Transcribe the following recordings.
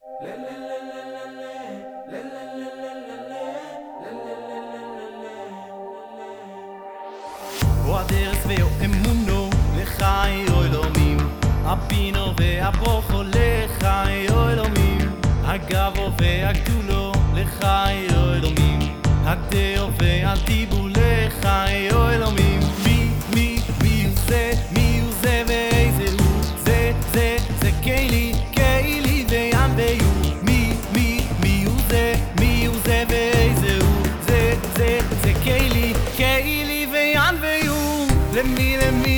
הדרך ואמונו לחיי אלוהים הבינו והברוכו לחיי אלוהים הגבו והגדולו לחיי אלוהים הגדהו והדיבו לחיי אלוהים מי הוא זה ואיזה הוא זה קיילי וים ויו מי הוא זה ואיזה הוא זה קיילי וים ויו למי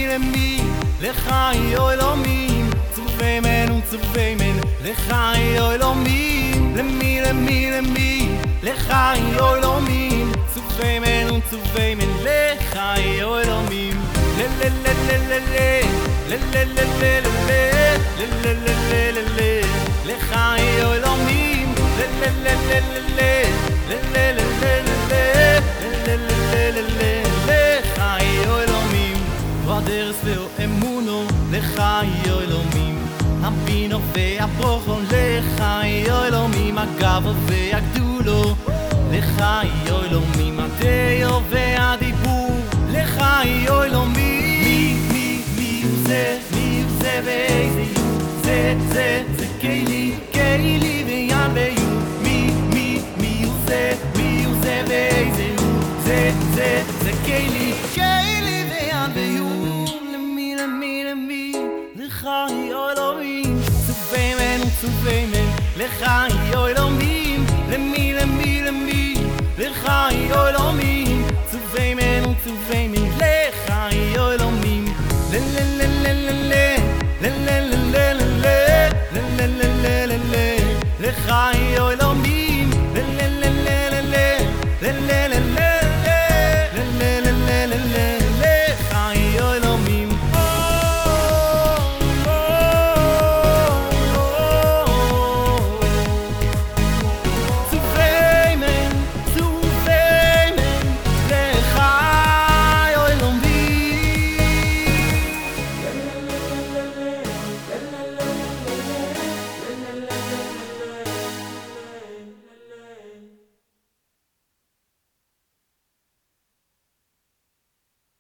לחיי אלוהים צווימן לחיי אלוהים למי לחיי אלוהים צווימן לחיי אלוהים לחיי אלוהים הדרך ואמונו לחיי אלוהים הבינו והברוכו לחיי אלוהים הגבו והגדולו לחיי אלוהים הדהו והדיבור לחיי אלוהים מי הוא זה ואיזה הוא זה קיילי וים ויו מי הוא זה ואיזה הוא זה קיילי וים ויו לחיי אלוהים צווימן לחיי אלוהים